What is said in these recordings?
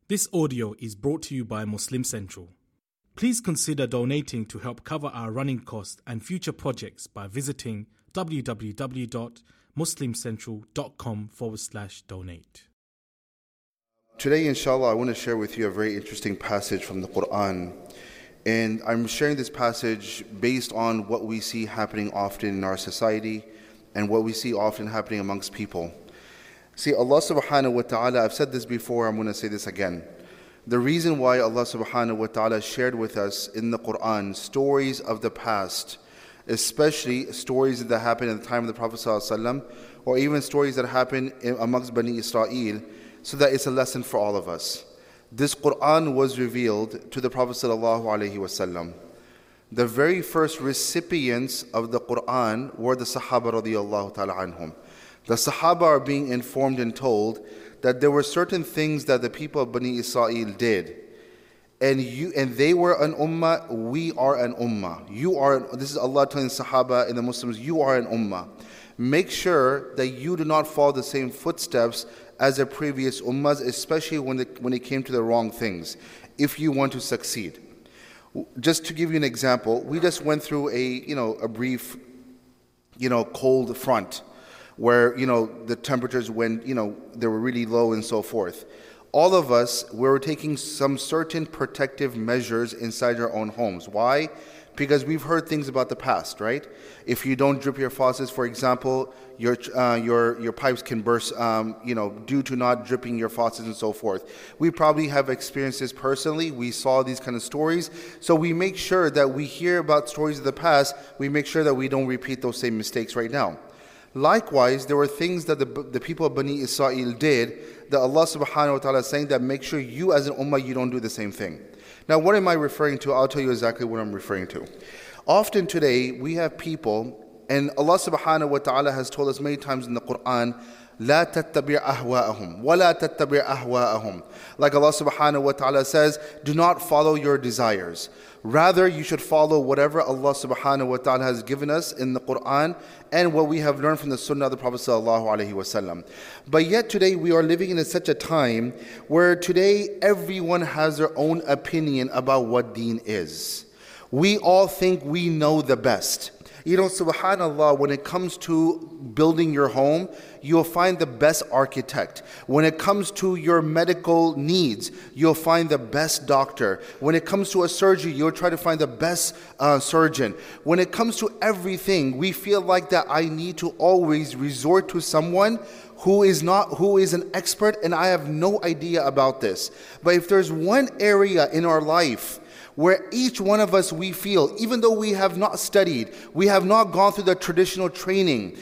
This audio is brought to you by Muslim Central. Please consider donating to help cover our running costs and future projects by visiting www.muslimcentral.com/donate. Today, inshallah, I want to share with you a very interesting passage from the Quran. And I'm sharing this passage based on what we see happening often in our society and what we see often happening amongst people. See, Allah subhanahu wa ta'ala, I've said this before, I'm going to say this again. The reason why Allah subhanahu wa ta'ala shared with us in the Quran stories of the past, especially stories that happened at the time of the Prophet sallallahu alaihi wasallam, or even stories that happened amongst Bani Israel, so that it's a lesson for all of us. This Quran was revealed to the Prophet sallallahu alaihi wasallam. The very first recipients of the Quran were the Sahaba radiyallahu ta'ala anhum. The Sahaba are being informed and told that there were certain things that the people of Bani Israel did. And they were an ummah, we are an ummah. This is Allah telling the Sahaba and the Muslims, you are an ummah. Make sure that you do not follow the same footsteps as the previous ummahs, especially when it came to the wrong things, if you want to succeed. Just to give you an example, we just went through a brief, cold front, where the temperatures went, they were really low and so forth. All of us were taking some certain protective measures inside our own homes. Why? Because we've heard things about the past, right? If you don't drip your faucets, for example, your pipes can burst, due to not dripping your faucets and so forth. We probably have experienced this personally. We saw these kind of stories. So we make sure that we hear about stories of the past. We make sure that we don't repeat those same mistakes right now. Likewise, there were things that the people of Bani Israel did that Allah subhanahu wa ta'ala is saying that make sure you as an ummah, you don't do the same thing. Now, what am I referring to? I'll tell you exactly what I'm referring to. Often today, we have people, and Allah subhanahu wa ta'ala has told us many times in the Quran, لا تتبع أهواءهم ولا تتبع أهواءهم. Like Allah subhanahu wa ta'ala says, do not follow your desires. Rather, you should follow whatever Allah subhanahu wa ta'ala has given us in the Quran and what we have learned from the Sunnah of the Prophet sallallahu alaihi wasallam. But yet today we are living in such a time where today everyone has their own opinion about what deen is. We all think we know the best. Subhanallah, when it comes to building your home, you'll find the best architect. When it comes to your medical needs, you'll find the best doctor. When it comes to a surgery, you'll try to find the best surgeon. When it comes to everything, we feel like that I need to always resort to someone who is an expert, and I have no idea about this. But if there's one area in our life where each one of us, we feel, even though we have not studied, we have not gone through the traditional training,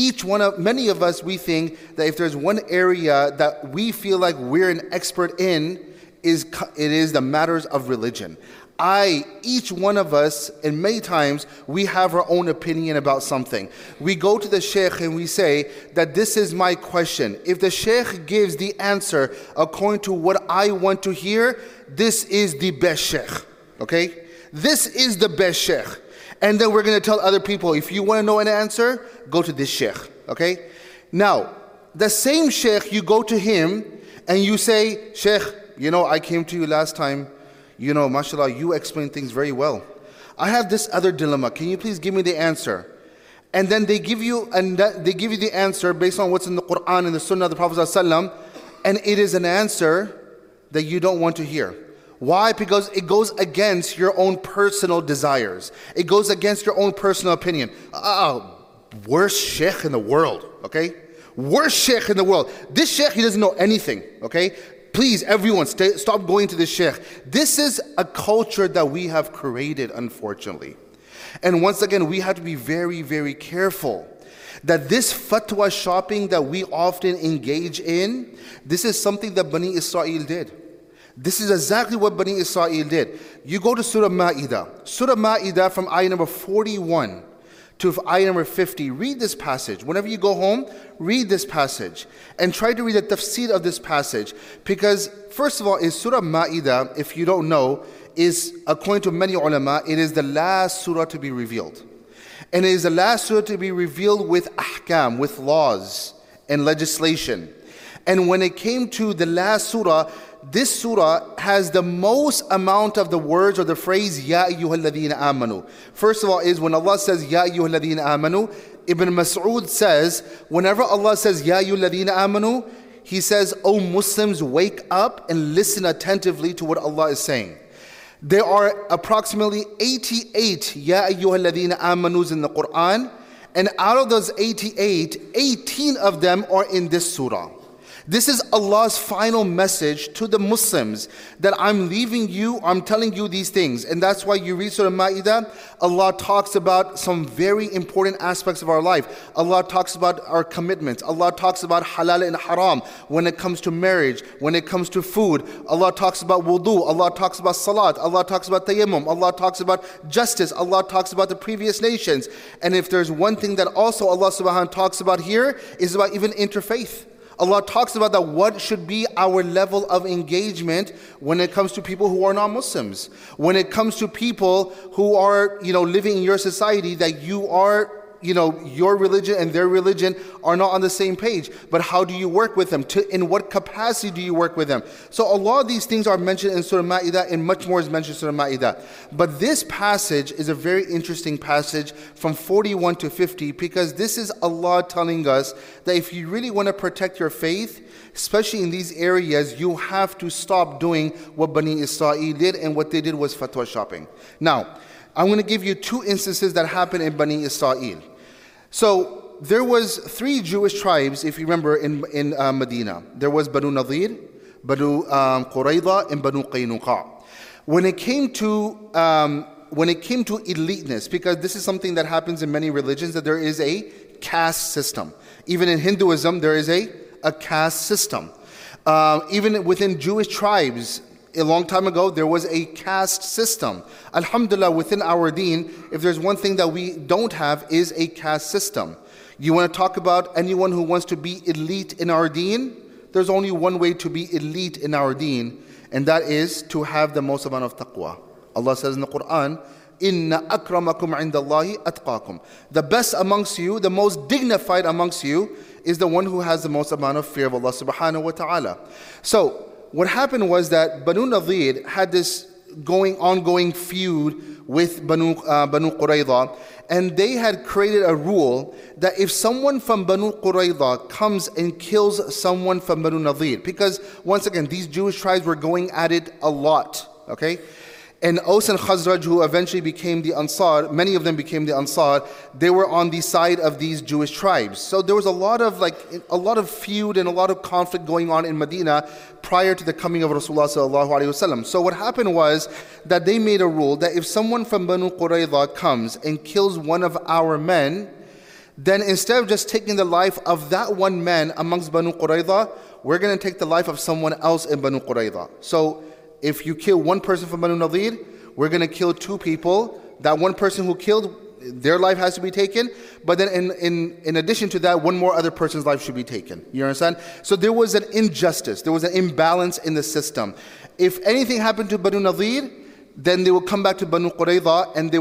many of us, we think that if there's one area that we feel like we're an expert in, it is the matters of religion. Each one of us, and many times, we have our own opinion about something. We go to the sheikh and we say that this is my question. If the sheikh gives the answer according to what I want to hear, this is the best sheikh. Okay? This is the best sheikh. And then we're going to tell other people, if you want to know an answer, go to this sheikh. Okay? Now, the same sheikh, you go to him and you say, Sheikh, I came to you last time. Mashallah, you explain things very well. I have this other dilemma. Can you please give me the answer? And then they give you the answer based on what's in the Quran and the Sunnah of the Prophet ﷺ, and it is an answer that you don't want to hear. Why? Because it goes against your own personal desires. It goes against your own personal opinion. Worst sheikh in the world, okay? Worst sheikh in the world. This sheikh, he doesn't know anything, okay? Please, everyone, stop going to this sheikh. This is a culture that we have created, unfortunately. And once again, we have to be very, very careful that this fatwa shopping that we often engage in, this is something that Bani Israel did. This is exactly what Bani Israel did. You go to Surah Ma'idah. Surah Ma'idah from ayah number 41 to ayah number 50. Read this passage. Whenever you go home, read this passage. And try to read the tafsir of this passage. Because, first of all, in Surah Ma'idah, if you don't know, is, according to many ulama, it is the last surah to be revealed. And it is the last surah to be revealed with ahkam, with laws and legislation. And when it came to the last surah, this surah has the most amount of the words or the phrase Ya ayyuhal ladhina amanu. First of all is when Allah says Ya ayyuhal ladhina amanu, Ibn Mas'ud says, whenever Allah says Ya ayyuhal ladhina amanu, He says, O Muslims, wake up and listen attentively to what Allah is saying. There are approximately 88 Ya ayyuhal ladhina amanus in the Quran, and out of those 88, 18 of them are in this surah. This is Allah's final message to the Muslims, that I'm leaving you, I'm telling you these things. And that's why you read Surah Ma'idah, Allah talks about some very important aspects of our life. Allah talks about our commitments. Allah talks about halal and haram when it comes to marriage, when it comes to food. Allah talks about wudu. Allah talks about salat. Allah talks about tayammum. Allah talks about justice. Allah talks about the previous nations. And if there's one thing that also Allah subhanahu wa ta'ala talks about here, is about even interfaith. Allah talks about that what should be our level of engagement when it comes to people who are non-Muslims. When it comes to people who are, living in your society, that you are, your religion and their religion are not on the same page. But how do you work with them? In what capacity do you work with them? So a lot of these things are mentioned in Surah Ma'idah, and much more is mentioned in Surah Ma'idah. But this passage is a very interesting passage from 41 to 50, because this is Allah telling us that if you really want to protect your faith, especially in these areas, you have to stop doing what Bani Israel did, and what they did was fatwa shopping. Now, I'm going to give you two instances that happened in Bani Israel. So there was 3 Jewish tribes, if you remember, in Medina. There was Banu Nadir, Banu Qurayza, and Banu Qaynuqa. When it came to eliteness, because this is something that happens in many religions, that there is a caste system. Even in Hinduism, there is a caste system. Even within Jewish tribes, a long time ago, there was a caste system. Alhamdulillah, within our deen, if there's one thing that we don't have, is a caste system. You want to talk about anyone who wants to be elite in our deen? There's only one way to be elite in our deen, and that is to have the most amount of taqwa. Allah says in the Quran, Inna akramakum indallahi atqakum. The best amongst you, the most dignified amongst you, is the one who has the most amount of fear of Allah subhanahu wa ta'ala. So, what happened was that Banu Nadir had this ongoing feud with Banu Qurayza, and they had created a rule that if someone from Banu Qurayza comes and kills someone from Banu Nadir, because once again, these Jewish tribes were going at it a lot, okay? And Aus and Khazraj, who eventually became the Ansar, many of them became the Ansar, they were on the side of these Jewish tribes. So there was a lot of feud and a lot of conflict going on in Medina prior to the coming of Rasulullah sallallahu alaihi wasallam. So what happened was that they made a rule that if someone from Banu Qurayza comes and kills one of our men, then instead of just taking the life of that one man amongst Banu Qurayza, we're going to take the life of someone else in Banu Qurayza. So if you kill one person from Banu Nadir, we're going to kill 2 people. That one person who killed, their life has to be taken. But then in addition to that, one more other person's life should be taken. You understand? So there was an injustice. There was an imbalance in the system. If anything happened to Banu Nadir, then they would come back to Banu Qurayza, and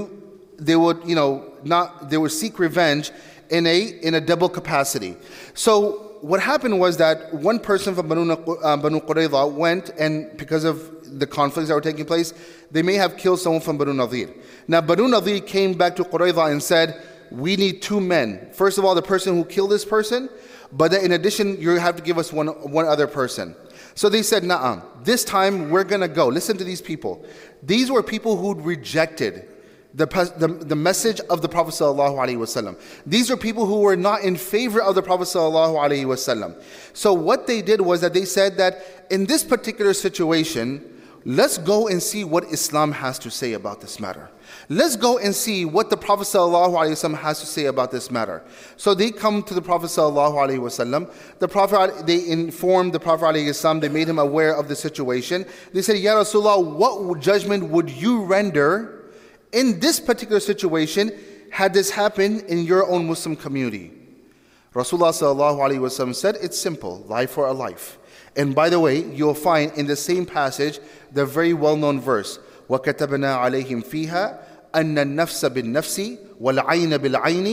they would seek revenge in a double capacity. So what happened was that one person from Banu Qurayza went, and because of the conflicts that were taking place, they may have killed someone from Banu Nadir. Now Banu Nadir came back to Qurayza and said, we need 2 men. First of all, the person who killed this person, but then in addition, you have to give us one other person. So they said, nah, this time we're going to go. Listen to these people. These were people who rejected the message of the Prophet ﷺ. These are people who were not in favor of the Prophet ﷺ. So what they did was that they said that in this particular situation, let's go and see what Islam has to say about this matter. Let's go and see what the Prophet ﷺ has to say about this matter. So they come to the Prophet ﷺ. They informed the Prophet ﷺ, they made him aware of the situation. They said, Ya Rasulullah, what judgment would you render in this particular situation had this happened in your own Muslim community? Rasulullah ﷺ said, it's simple, life for a life. And by the way, you'll find in the same passage the very well-known verse, وَكَتَبْنَا عَلَيْهِمْ فِيهَا أَنَّ النَّفْسَ بِالنَّفْسِ وَالْعَيْنَ بِالْعَيْنِ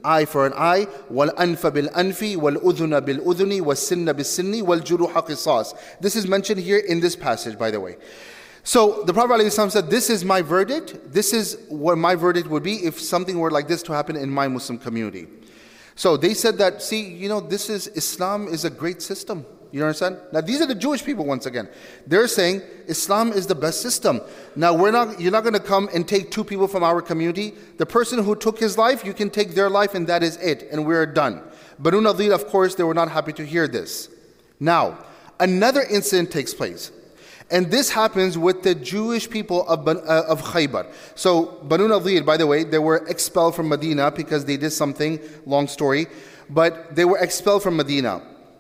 eye for an eye, وَالْأَنْفَ بِالْأَنْفِ وَالْأُذُنَ بِالْأُذُنِ وَالسِّنَّ بِالسِّنِّ وَالْجُرُحَ قِصَاص. This is mentioned here in this passage, by the way. So the Prophet ﷺ said, this is my verdict. This is what my verdict would be if something were like this to happen in my Muslim community. So they said that, see, Islam is a great system. You understand? Now these are the Jewish people once again. They're saying Islam is the best system. Now you're not going to come and take two people from our community. The person who took his life, you can take their life and that is it. And we're done. Banu Nadir, of course, they were not happy to hear this. Now, another incident takes place. And this happens with the Jewish people of Khaybar. So Banu Nadir, by the way, they were expelled from Medina because they did something, long story, but they were expelled from Medina.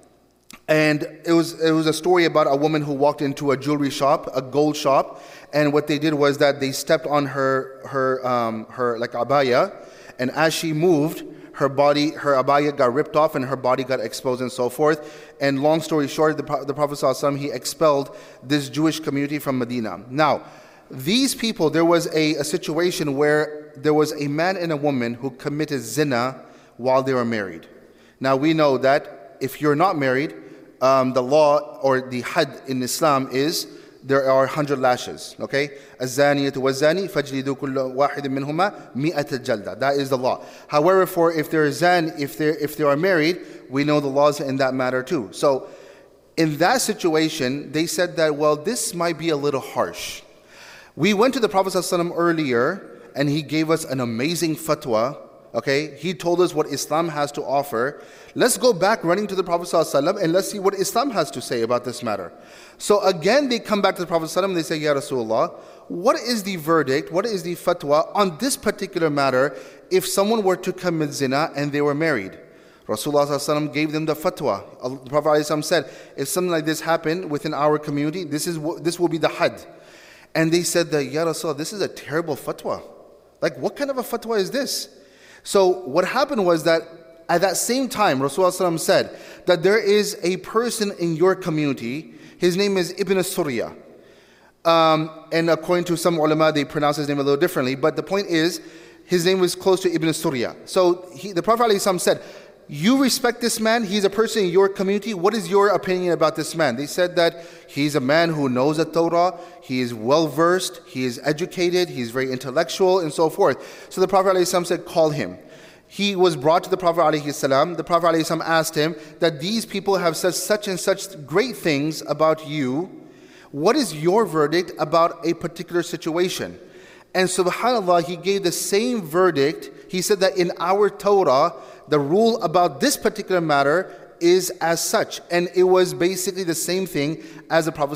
And it was a story about a woman who walked into a jewelry shop, a gold shop, and what they did was that they stepped on her like abaya, and as she moved, her abaya got ripped off and her body got exposed and so forth. And long story short, the Prophet ﷺ, he expelled this Jewish community from Medina. Now, these people, there was a situation where there was a man and a woman who committed zina while they were married. Now, we know that if you're not married, the law or the had in Islam is there are 100 lashes, okay? الزانية والزاني فاجلدوا كل واحد منهما 100 جلدة. That is the law. However, if they are married, we know the laws in that matter too. So, in that situation, they said that, well, this might be a little harsh. We went to the Prophet ﷺ earlier, and he gave us an amazing fatwa. Okay, he told us what Islam has to offer. Let's go back running to the Prophet ﷺ and let's see what Islam has to say about this matter. So again, they come back to the Prophet ﷺ and they say, Ya Rasulullah, what is the verdict, what is the fatwa on this particular matter if someone were to commit zina and they were married? Rasulullah ﷺ gave them the fatwa. The Prophet ﷺ said, if something like this happened within our community, this will be the had. And they said that, Ya Rasulullah, this is a terrible fatwa. Like, what kind of a fatwa is this? So what happened was that at that same time, Rasulullah ﷺ said that there is a person in your community, his name is Ibn Surya. And according to some ulama, they pronounce his name a little differently, but the point is, his name was close to Ibn Surya. So the Prophet ﷺ said, you respect this man, he's a person in your community, what is your opinion about this man? They said that he's a man who knows the Torah, he is well versed, he is educated, he's very intellectual and so forth. So the Prophet ﷺ said, call him. He was brought to the Prophet ﷺ. The Prophet ﷺ asked him that these people have said such and such great things about you. What is your verdict about a particular situation? And subhanAllah, he gave the same verdict. He said that in our Torah, the rule about this particular matter is as such. And it was basically the same thing as the Prophet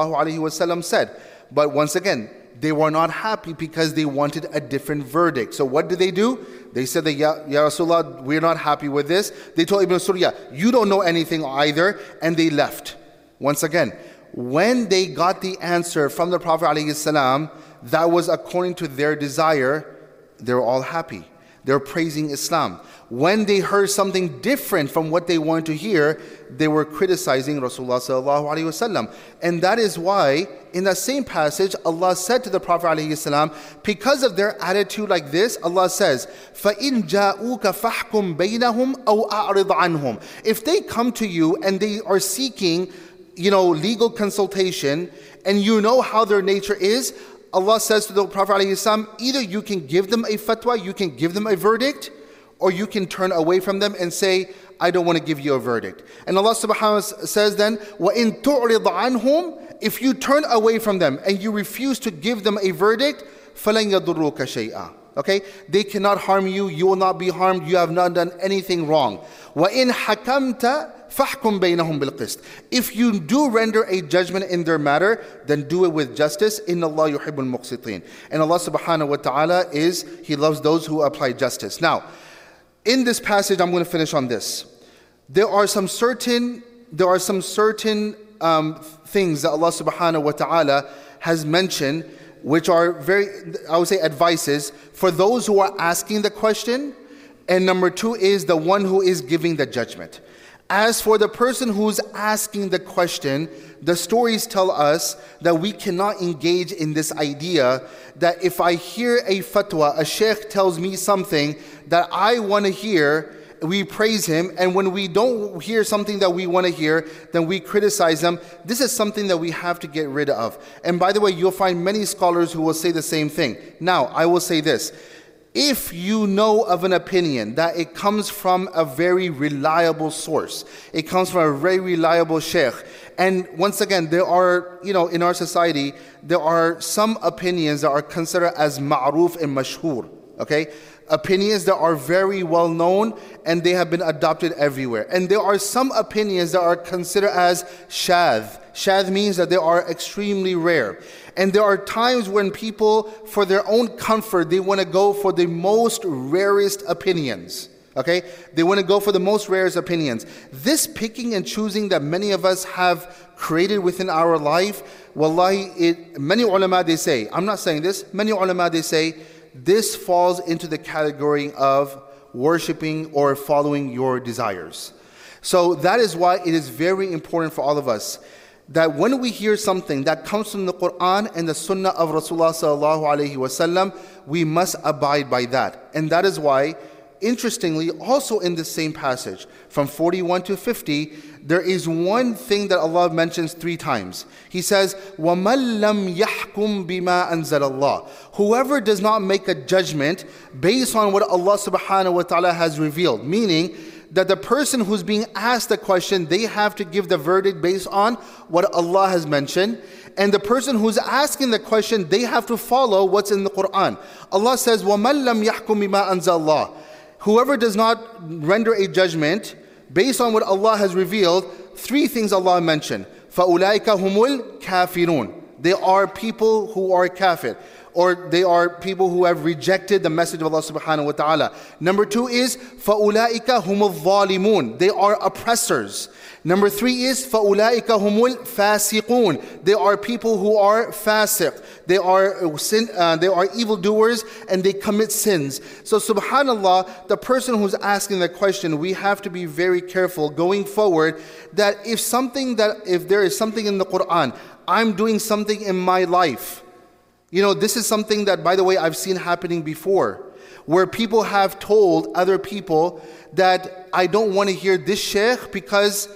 ﷺ said. But once again, they were not happy because they wanted a different verdict. So what did they do? They said that, Ya Rasulullah, we're not happy with this. They told Ibn Surya, you don't know anything either. And they left. Once again, when they got the answer from the Prophet ﷺ, that was according to their desire, they were all happy. They're praising Islam. When they heard something different from what they wanted to hear, they were criticizing Rasulullah sallallahu alaihi wasallam. And that is why, in that same passage, Allah said to the Prophet alaihi wasallam, because of their attitude like this, Allah says, فَإِن جَاءُوكَ فَحْكُمْ بَيْنَهُمْ أَوْ أَعْرِضْ عَنْهُمْ. If they come to you and they are seeking, legal consultation, and you know how their nature is, Allah says to the Prophet ﷺ, either you can give them a fatwa, you can give them a verdict, or you can turn away from them and say, I don't want to give you a verdict. And Allah subhanahu wa ta'ala says then, وَإِن تُعْرِضْ عَنْهُمْ. If you turn away from them and you refuse to give them a verdict, فَلَنْ يَضُرُّكَ شَيْئًا. Okay? They cannot harm you, you will not be harmed, you have not done anything wrong. وَإِن حَكَمْتَ فَحْكُمْ بَيْنَهُمْ بِالْقِسْطِ. If you do render a judgment in their matter, then do it with justice. إِنَّ اللَّهَ يُحِبُّ الْمُقْسِطِينَ. And Allah subhanahu wa ta'ala He loves those who apply justice. Now, in this passage, I'm going to finish on this. There are some certain things that Allah subhanahu wa ta'ala has mentioned, which are very, I would say, advices for those who are asking the question. And number two is the one who is giving the judgment. As for the person who's asking the question, the stories tell us that we cannot engage in this idea that if I hear a fatwa, a sheikh tells me something that I want to hear, we praise him, and when we don't hear something that we want to hear, then we criticize them. This is something that we have to get rid of. And by the way, you'll find many scholars who will say the same thing. Now, I will say this. If you know of an opinion that it comes from a very reliable source, it comes from a very reliable sheikh, and once again, there are, in our society, there are some opinions that are considered as ma'ruf and mashhur, okay? Opinions that are very well known and they have been adopted everywhere. And there are some opinions that are considered as shadh. Shadh means that they are extremely rare. And there are times when people, for their own comfort, they want to go for the most rarest opinions. Okay? They want to go for the most rarest opinions. This picking and choosing that many of us have created within our life, wallahi, many ulama they say, I'm not saying this, many ulama they say, this falls into the category of worshiping or following your desires. So that is why it is very important for all of us that when we hear something that comes from the Quran and the Sunnah of Rasulullah sallallahu alaihi wasallam, we must abide by that. And that is why, interestingly, also in the same passage, from 41 to 50, there is one thing that Allah mentions 3 times. He says, وَمَن لَّمْ يَحْكُمْ بِمَا أَنزَلَ اللَّهُ. Whoever does not make a judgment based on what Allah subhanahu wa ta'ala has revealed, meaning that the person who's being asked the question, they have to give the verdict based on what Allah has mentioned. And the person who's asking the question, they have to follow what's in the Quran. Allah says, وَمَن لَّمْ يَحْكُمْ بِمَا أَنزَلَ اللَّهُ. Whoever does not render a judgment based on what Allah has revealed, 3 things Allah mentioned. فَأُولَٰئِكَ هُمُ الْكَافِرُونَ. They are people who are kafir, or they are people who have rejected the message of Allah subhanahu wa ta'ala. Number 2 is فَأُولَٰئِكَ هُمُ الظَّالِمُونَ. They are oppressors. Number 3 is فَأُولَٰئِكَ هُمُ الْفَاسِقُونَ. They are people who are fasiq. They are evildoers and they commit sins. So subhanallah, the person who's asking the question, we have to be very careful going forward that if there is something in the Quran, I'm doing something in my life. This is something that, by the way, I've seen happening before, where people have told other people that I don't want to hear this sheikh because,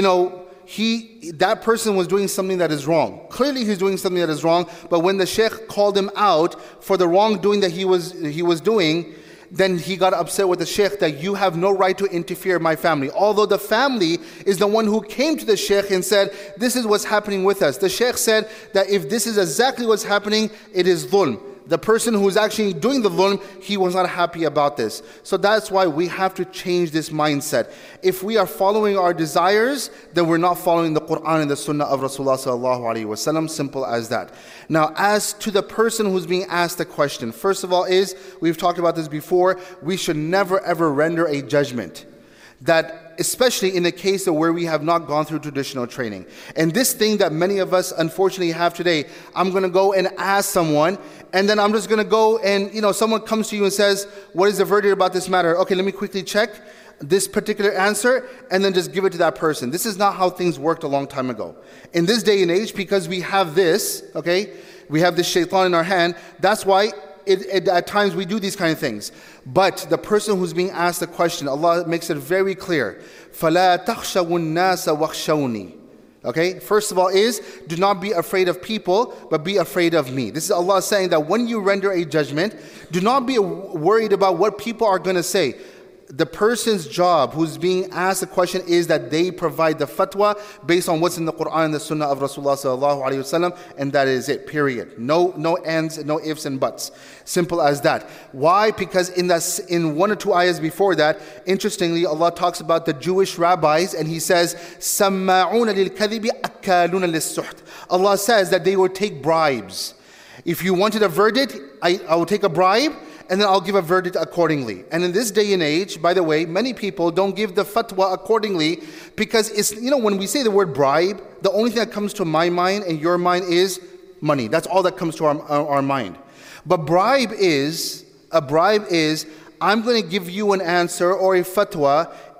that person was doing something that is wrong. Clearly he's doing something that is wrong, but when the sheikh called him out for the wrongdoing that he was doing, then he got upset with the sheikh that you have no right to interfere in my family. Although the family is the one who came to the sheikh and said, this is what's happening with us. The sheikh said that if this is exactly what's happening, it is dhulm. The person who's actually doing the dhulm, he was not happy about this. So that's why we have to change this mindset. If we are following our desires, then we're not following the Quran and the Sunnah of Rasulullah sallallahu alaihi wasallam. Simple as that. Now, as to the person who's being asked the question, first of all we've talked about this before, we should never ever render a judgment. That especially in the case of where we have not gone through traditional training. And this thing that many of us unfortunately have today, I'm going to go and ask someone, and then I'm just going to go and, someone comes to you and says, what is the verdict about this matter? Okay, let me quickly check this particular answer, and then just give it to that person. This is not how things worked a long time ago. In this day and age, because we have this, okay, we have this shaitan in our hand, that's why at times we do these kind of things. But the person who's being asked the question, Allah makes it very clear. فَلَا تَخْشَوُ النَّاسَ وَخْشَوْنِي. Okay, first of all do not be afraid of people, but be afraid of me. This is Allah saying that when you render a judgment, do not be worried about what people are going to say. The person's job who's being asked the question is that they provide the fatwa based on what's in the Quran and the Sunnah of Rasulullah sallallahu alaihi wasallam, and that is it, period. No ands, no ifs and buts. Simple as that. Why? Because in 1 or 2 ayahs before that, interestingly, Allah talks about the Jewish rabbis, and He says, سَمَّاعُونَ لِلْكَذِبِ أَكَّالُونَ لِلسُّحْتِ. Allah says that they will take bribes. If you wanted a verdict, I will take a bribe, and then I'll give a verdict accordingly. And in this day and age, by the way, many people don't give the fatwa accordingly because it's, when we say the word bribe, the only thing that comes to my mind and your mind is money. That's all that comes to our mind. But a bribe is, I'm going to give you an answer or a fatwa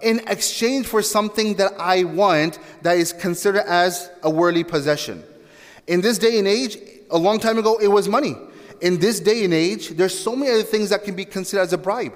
in exchange for something that I want that is considered as a worldly possession. In this day and age, a long time ago, it was money. In this day and age, there's so many other things that can be considered as a bribe.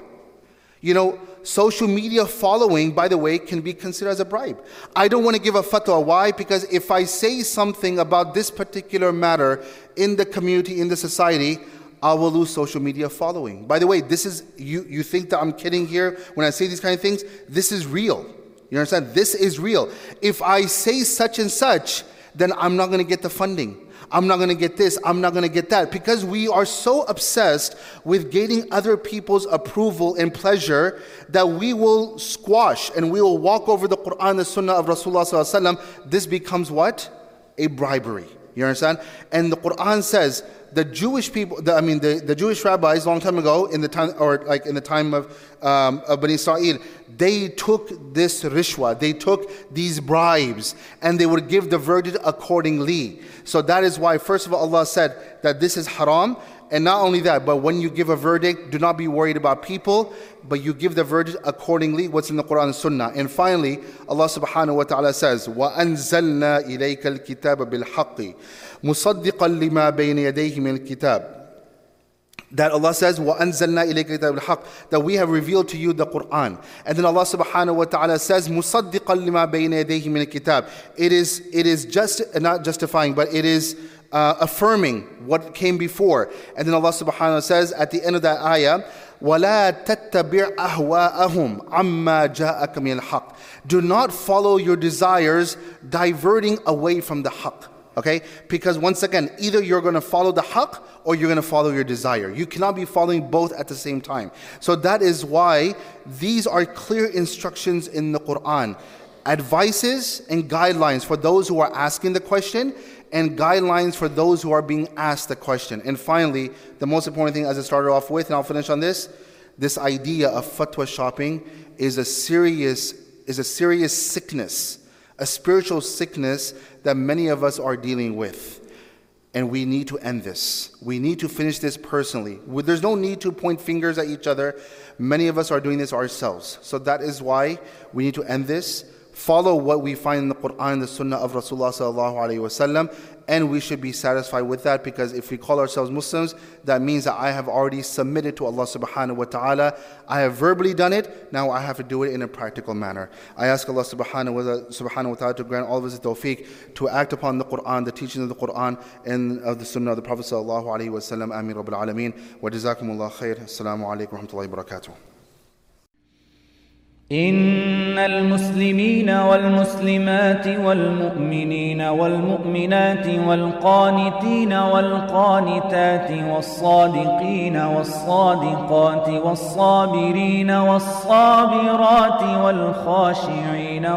Social media following, by the way, can be considered as a bribe. I don't want to give a fatwa. Why? Because if I say something about this particular matter in the community, in the society, I will lose social media following. By the way, this is, you think that I'm kidding here when I say these kind of things? This is real. You understand? This is real. If I say such and such, then I'm not going to get the funding. I'm not going to get this, I'm not going to get that. Because we are so obsessed with gaining other people's approval and pleasure that we will squash and we will walk over the Quran, the Sunnah of Rasulullah sallallahu alaihi wasallam. This becomes what? A bribery. You understand? And the Quran says the Jewish people, the Jewish rabbis long time ago, in the time of Bani Israel, they took this rishwa, they took these bribes, and they would give the verdict accordingly. So that is why, first of all, Allah said that this is haram. And not only that, but when you give a verdict, do not be worried about people, but you give the verdict accordingly, what's in the Quran and Sunnah. And finally, Allah subhanahu wa ta'ala says, وَأَنزَلْنَا إِلَيْكَ الْكِتَابَ بِالْحَقِّ مُصَدِّقًا لِمَا بَيْنَ يَدَيْهِ مِنَ الْكِتَابِ. That Allah says, وَأَنزَلْنَا إِلَيْكَ الْكِتَابَ بِالْحَقِّ, that we have revealed to you the Quran. And then Allah subhanahu wa ta'ala says, مُصَدِّقًا لِمَا بَيْنَ يَدَيْهِ مِنَ الْكِتَابِ. It is just, not justifying, but it is affirming what came before. And then Allah subhanahu wa ta'ala says at the end of that ayah, وَلَا تَتَّبِعْ أَهْوَاءَهُمْ عَمَّا جَاءَكَ مِنَ الْحَقِّ. Do not follow your desires diverting away from the haqq. Okay? Because once again, either you're going to follow the haqq or you're going to follow your desire. You cannot be following both at the same time. So that is why these are clear instructions in the Quran. Advices and guidelines for those who are asking the question, and guidelines for those who are being asked the question. And finally, the most important thing, as I started off with, and I'll finish on this idea of fatwa shopping is a serious sickness, a spiritual sickness that many of us are dealing with. And we need to end this. We need to finish this personally. There's no need to point fingers at each other. Many of us are doing this ourselves. So that is why we need to end this. Follow what we find in the Quran, the Sunnah of Rasulullah sallallahu alaihi wasallam, and we should be satisfied with that, because if we call ourselves Muslims, that means that I have already submitted to Allah subhanahu wa ta'ala. I have verbally done it, now I have to do it in a practical manner. I ask Allah subhanahu wa ta'ala to grant all of us the tawfiq to act upon the Quran, the teachings of the Quran and of the Sunnah of the Prophet sallallahu alaihi wasallam. Ameen Rabbil Alameen. Wa jazakumullah khair. Assalamu alaikum wa rahmatullahi wa barakatuh. إن المسلمين والمسلمات والمؤمنين والمؤمنات والقانتين والقانتات والصادقين والصادقات والصابرين والصابرات والخاشعين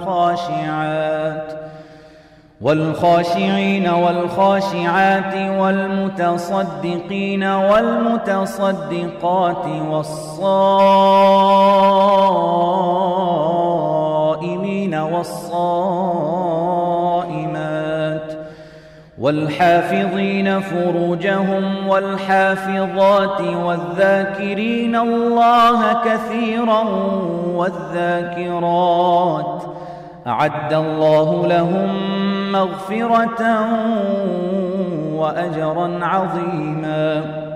والخاشعات والمتصدقين والمتصدقات والصائمين والصائمات والحافظين فروجهم والحافظات والذاكرين الله كثيرا والذاكرات أعد الله لهم مغفرة وأجرا عظيما.